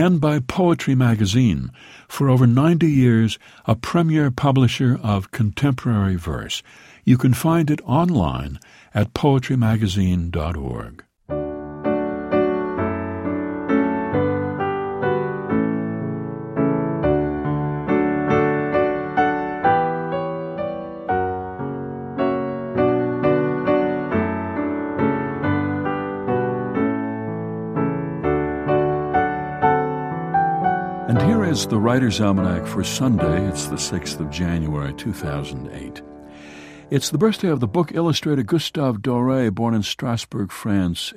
and by Poetry Magazine. For over 90 years, a premier publisher of contemporary verse. You can find it online at poetrymagazine.org. And here is the Writer's Almanac for Sunday. It's the 6th of January, 2008. It's the birthday of the book illustrator Gustave Doré, born in Strasbourg, France,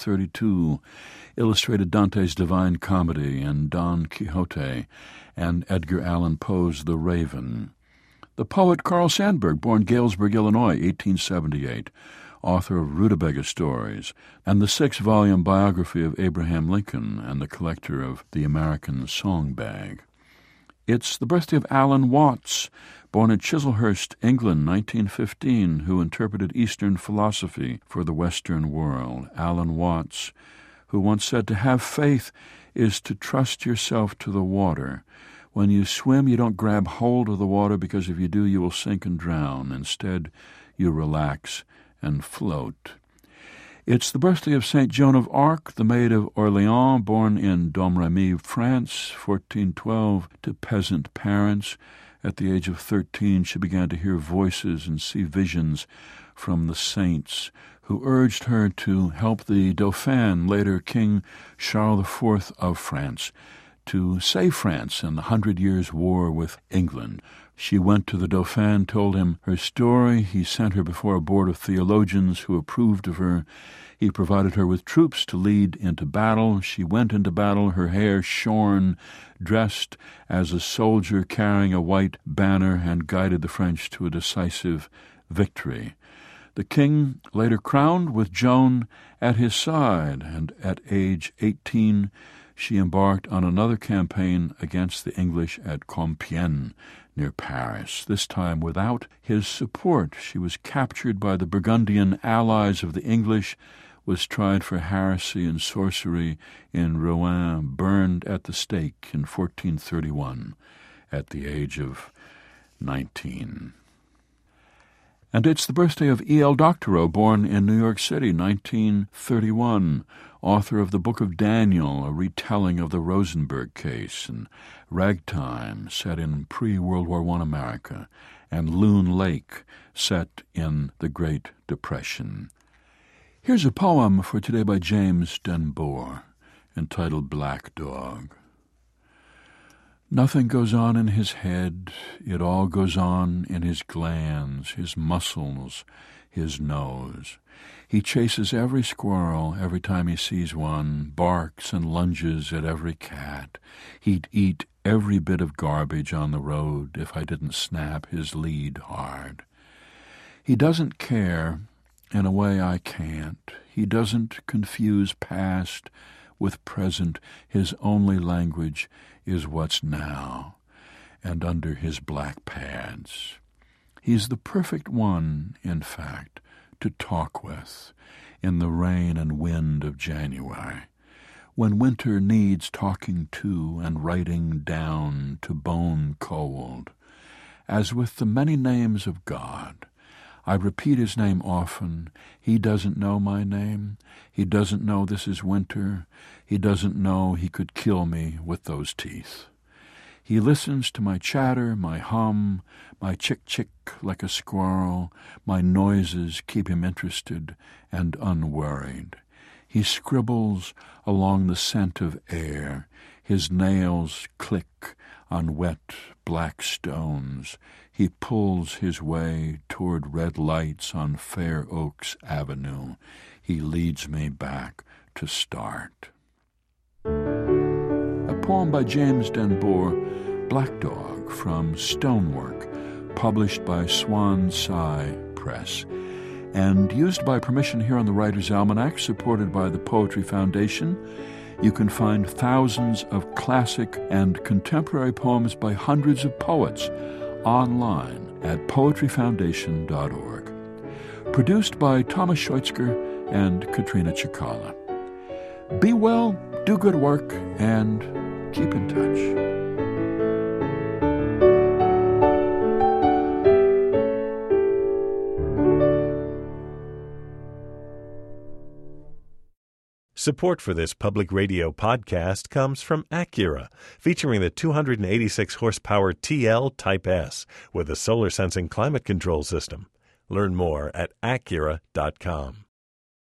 1832, illustrated Dante's Divine Comedy and Don Quixote, and Edgar Allan Poe's The Raven. The poet Carl Sandburg, born Galesburg, Illinois, 1878, author of Rutabaga Stories, and the 6-volume biography of Abraham Lincoln, and the collector of The American Song Bag. It's the birthday of Alan Watts, born in Chislehurst, England, 1915, who interpreted Eastern philosophy for the Western world. Alan Watts, who once said, "To have faith is to trust yourself to the water. When you swim, you don't grab hold of the water, because if you do, you will sink and drown. Instead, you relax and float." It's the birthday of Saint Joan of Arc, the Maid of Orleans, born in Domremy, France, 1412, to peasant parents. At the age of 13, she began to hear voices and see visions from the saints, who urged her to help the Dauphin, later King Charles IV of France, to save France in the 100 Years' War with England. She went to the Dauphin, told him her story. He sent her before a board of theologians who approved of her. He provided her with troops to lead into battle. She went into battle, her hair shorn, dressed as a soldier carrying a white banner, and guided the French to a decisive victory. The king later crowned with Joan at his side, and at age 18 she embarked on another campaign against the English at Compiègne, near Paris. This time without his support. She was captured by the Burgundian allies of the English, was tried for heresy and sorcery in Rouen, burned at the stake in 1431 at the age of 19. And it's the birthday of E.L. Doctorow, born in New York City, 1931, author of the Book of Daniel, a retelling of the Rosenberg case, and Ragtime, set in pre-World War I America, and Loon Lake, set in the Great Depression. Here's a poem for today by James Dunbar, entitled Black Dog. Nothing goes on in his head, it all goes on in his glands, his muscles, his nose. He chases every squirrel every time he sees one, barks and lunges at every cat. He'd eat every bit of garbage on the road if I didn't snap his lead hard. He doesn't care in a way I can't. He doesn't confuse past with present. His only language is what's now, and under his black pads. He's the perfect one, in fact, to talk with in the rain and wind of January, when winter needs talking to and writing down to bone cold. As with the many names of God, I repeat his name often. He doesn't know my name. He doesn't know this is winter. He doesn't know he could kill me with those teeth. He listens to my chatter, my hum, my chick-chick like a squirrel. My noises keep him interested and unworried. He scribbles along the scent of air. His nails click on wet black stones. He pulls his way toward red lights on Fair Oaks Avenue. He leads me back to start. A poem by James Dunbar, Black Dog, from Stonework, published by Swan Sigh Press, and used by permission here on the Writer's Almanac, supported by the Poetry Foundation. You can find thousands of classic and contemporary poems by hundreds of poets online at poetryfoundation.org. Produced by Thomas Scheutzger and Katrina Chikala. Be well, do good work, and keep in touch. Support for this public radio podcast comes from Acura, featuring the 286 horsepower TL Type S with a solar sensing climate control system. Learn more at Acura.com.